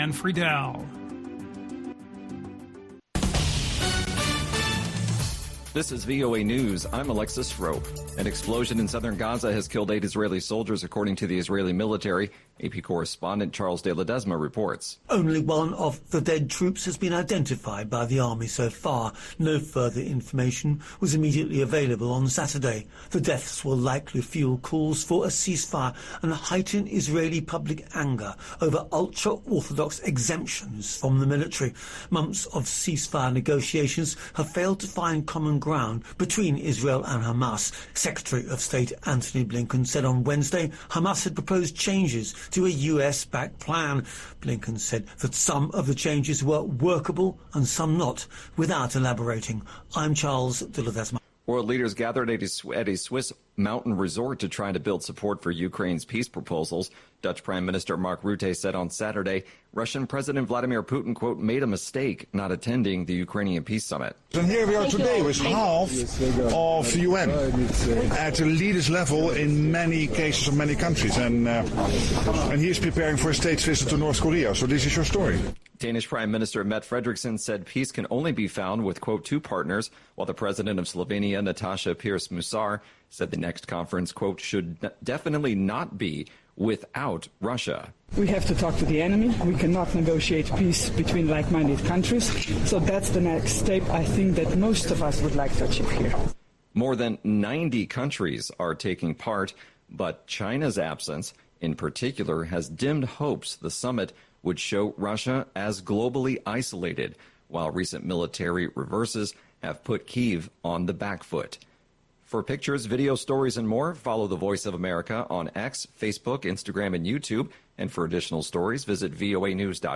Dan Friedel. This is VOA News. I'm Alexis Schroep. An explosion in southern Gaza has killed 8 Israeli soldiers, according to the Israeli military. AP correspondent Charles de Ledesma reports. Only one of the dead troops has been identified by the army so far. No further information was immediately available on Saturday. The deaths will likely fuel calls for a ceasefire and heighten Israeli public anger over ultra-Orthodox exemptions from the military. Months of ceasefire negotiations have failed to find common ground between Israel and Hamas. Secretary of State Antony Blinken said on Wednesday Hamas had proposed changes to a US-backed plan. Blinken said that some of the changes were workable and some not, without elaborating. I'm Charles de Ledesma. World leaders gathered at a Swiss mountain resort to try to build support for Ukraine's peace proposals. Dutch Prime Minister Mark Rutte said on Saturday Russian President Vladimir Putin, quote, made a mistake not attending the Ukrainian peace summit. And here we are today with half of the UN at the leaders level in many cases of many countries. And he is preparing for a state visit to North Korea. So this is your story. Danish Prime Minister Mette Frederiksen said peace can only be found with, quote, 2 partners, while the president of Slovenia, Nataša Pirc-Musar, said the next conference, quote, should definitely not be without Russia. We have to talk to the enemy. We cannot negotiate peace between like-minded countries. So that's the next step I think that most of us would like to achieve here. More than 90 countries are taking part, but China's absence in particular has dimmed hopes the summit would show Russia as globally isolated, while recent military reverses have put Kyiv on the back foot. For pictures, video stories, and more, follow The Voice of America on X, Facebook, Instagram, and YouTube. And for additional stories, visit voanews.com.